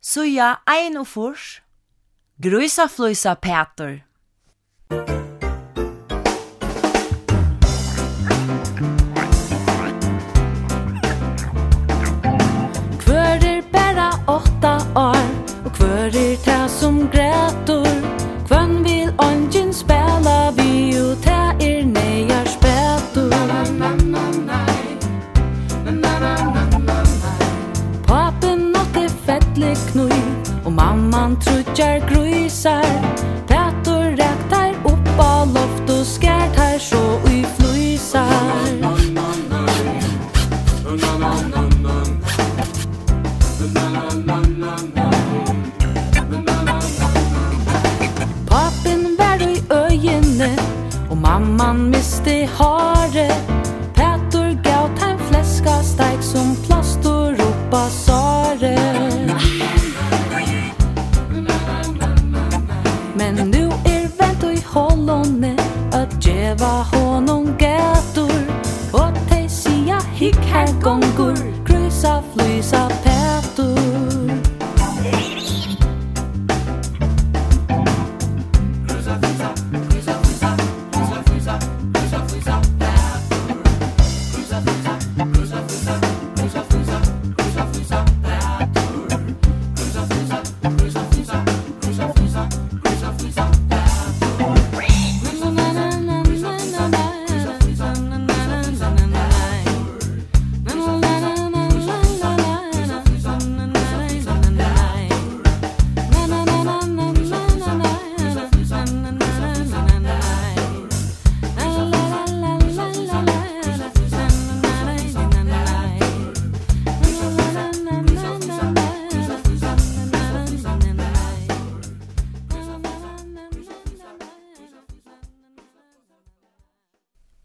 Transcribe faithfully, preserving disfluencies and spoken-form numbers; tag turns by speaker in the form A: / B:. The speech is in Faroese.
A: Suja ein og fors. Gruisa fluisa Peter.
B: Kvør er bara åtta år, og kvør er ta som grætur. Kvønn vil ongen spela vi, og ta er nejar spetur. Papen åtte fettlig knui, og mamman trutjar gruisar. Petur räktar upp av loft og skært her så i fluisar. Papen var i øyene, og mamman miste håret.